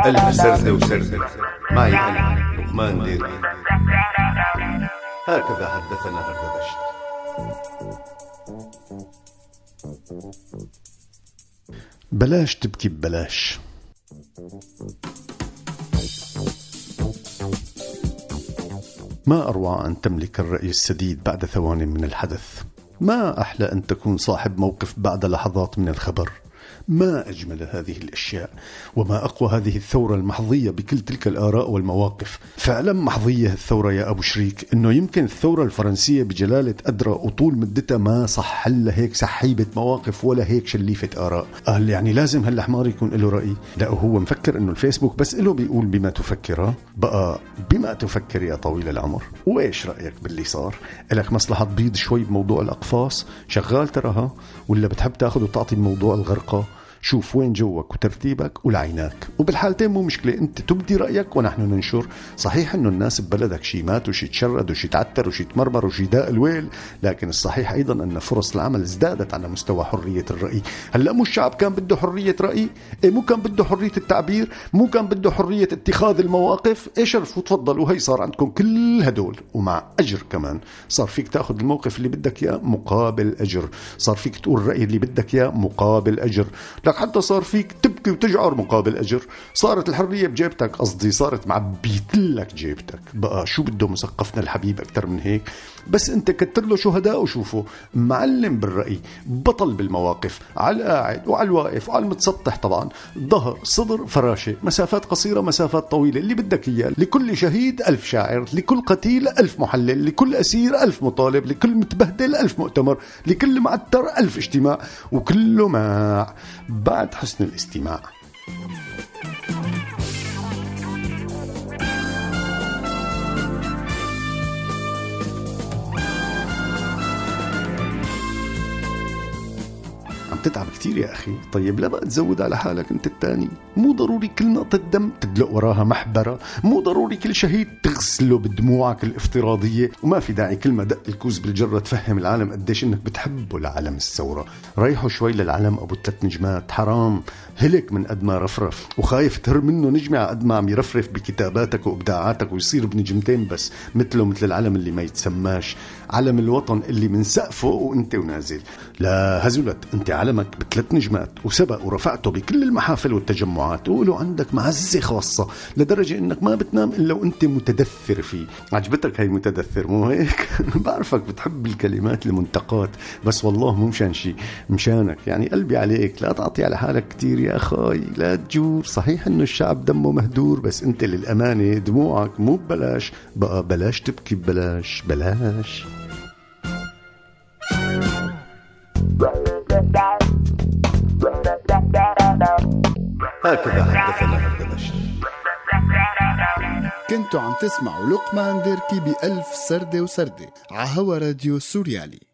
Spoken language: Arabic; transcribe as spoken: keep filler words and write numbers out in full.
ألف سردة وسردة معي أنا لقمان ديري. هكذا حدثنا هردبشت. بلاش تبكي ببلاش. ما أروع أن تملك الرأي السديد بعد ثوان من الحدث. ما أحلى أن تكون صاحب موقف بعد لحظات من الخبر. ما أجمل هذه الأشياء، وما أقوى هذه الثورة المحظية بكل تلك الآراء والمواقف. فعلا محظية الثورة يا أبو شريك، إنه يمكن الثورة الفرنسية بجلالة أدرى وطول مدتها ما صح لها هيك سحيبة مواقف ولا هيك شليفة آراء. قال يعني لازم هالحمار يكون له رأي؟ لا، هو مفكر إنه الفيسبوك بس له بيقول بما تفكره. بقى بما تفكر يا طويل العمر؟ وإيش رأيك باللي صار؟ إلك مصلحة تبيض شوي بموضوع الأقفاص؟ شغال تراها؟ ولا بتحب تاخذ وتعطي بموضوع الغرقة؟ شوف وين جوك وترتيبك ولعيناك، وبالحالتين مو مشكلة، انت تبدي رأيك ونحن ننشر. صحيح انه الناس ببلدك شي مات وشي تشرد وشي تعتر وشي تمرمر وشي داء الويل، لكن الصحيح ايضا ان فرص العمل ازدادت على مستوى حرية الرأي. هلأ مو الشعب كان بده حرية رأي؟ ايه مو كان بده حرية التعبير؟ مو كان بده حرية اتخاذ المواقف؟ ايه شرفوا تفضلوا، هي صار عندكم كل هدول ومع اجر كمان. صار فيك تاخذ الموقف اللي بدك اياه مقابل اجر، صار فيك تقول الرأي اللي بدك اياه مقابل اجر، حتى صار فيك تبكي وتجعر مقابل أجر. صارت الحرية بجيبتك، قصدي صارت معبيتلك جيبتك. بقى شو بده مثقفنا الحبيب أكتر من هيك؟ بس أنت كتر له شهداء وشوفه معلم بالرأي، بطل بالمواقف، على القاعد وعلى الواقف وعلى المتسطح، طبعا ظهر صدر فراشة، مسافات قصيرة مسافات طويلة، اللي بدك إياه. لكل شهيد ألف شاعر، لكل قتيل ألف محلل، لكل أسير ألف مطالب، لكل متبهدل ألف مؤتمر، لكل معتر ألف اجتماع، وكله مع بعد حسن الاستماع. عم تتعب كتير يا أخي. طيب لا بقى تزود على حالك أنت التاني. مو ضروري كل نقطة دم تدلق وراها محبرة، مو ضروري كل شهيد تغسله بدموعك الافتراضية، وما في داعي كل ما دق الكوز بالجرة تفهم العالم قديش إنك بتحبه لعالم الثورة. ريحوا شوي للعالم أبو الثلاث نجمات، حرام هلك من قد ما رفرف، وخايف تهر منه نجمة على قد ما عم يرفرف بكتاباتك وإبداعاتك ويصير بنجمتين بس، مثله مثل العلم اللي ما يتسماش، علم الوطن اللي من سقفه وانت ونازل. لا هزلت، انت علمك بثلاث نجمات وسبق ورفعته بكل المحافل والتجمعات، وقولوا عندك معزة خاصة لدرجة انك ما بتنام الا وانت متدثر فيه. عجبتك هاي متدثر مو هيك؟ بعرفك بتحب الكلمات المنتقات، بس والله مو مشان شي، مشانك يعني. قلبي عليك، لا تعطي على حالك كتير يا أخاي، لا تجور. صحيح انه الشعب دمه مهدور، بس انت للأمانة دموعك مو ببلاش. بقى بلاش تبكي ببلاش، بلاش. هكذا حدثنا هردبشت. كنتوا عم تسمعوا لقمان ديركي بألف سردة وسردة عهوا راديو سوريالي.